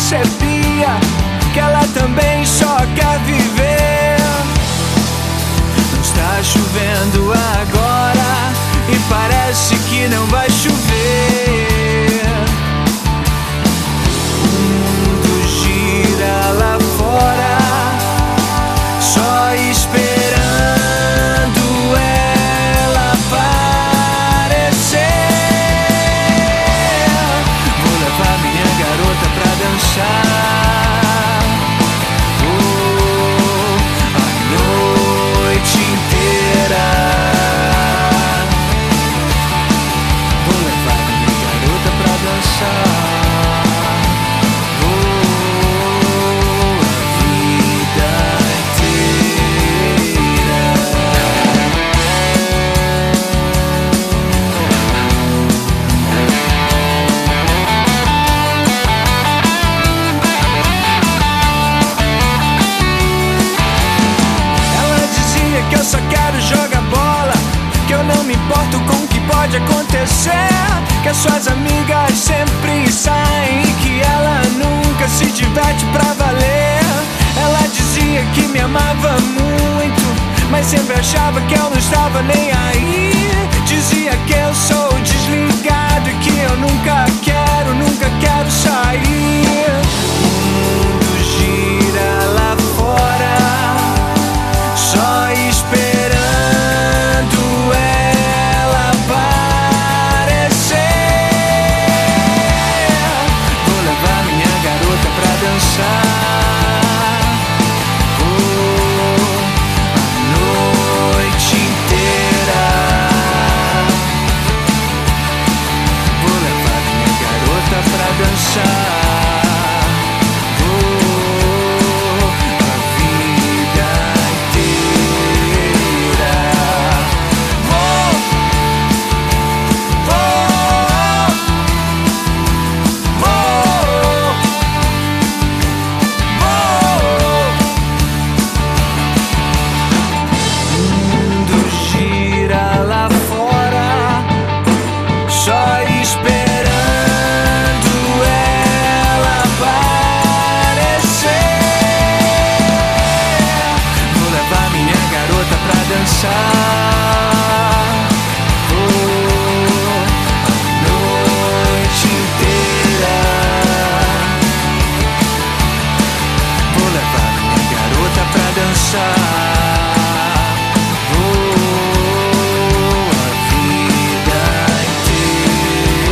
percebia que ela também só quer viver. Não está chovendo agora e parece que não vai chover. O mundo gira lá fora, só esperando ela aparecer. Vou levar minha garota pra dançar, oh, a noite inteira. Vou levar minha garota pra dançar, que eu só quero jogar bola, que eu não me importo com o que pode acontecer, que as suas amigas sempre saem e que ela nunca se diverte pra valer. Ela dizia que me amava muito, mas sempre achava que eu não estava nem aí. Dizia que eu sou desligado e que eu nunca quero sair. O mundo gira lá fora, só esperando ela aparecer. Vou levar minha garota pra dançar, oh, a noite inteira. Vou levar minha garota pra dançar.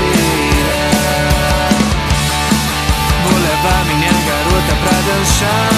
Shine.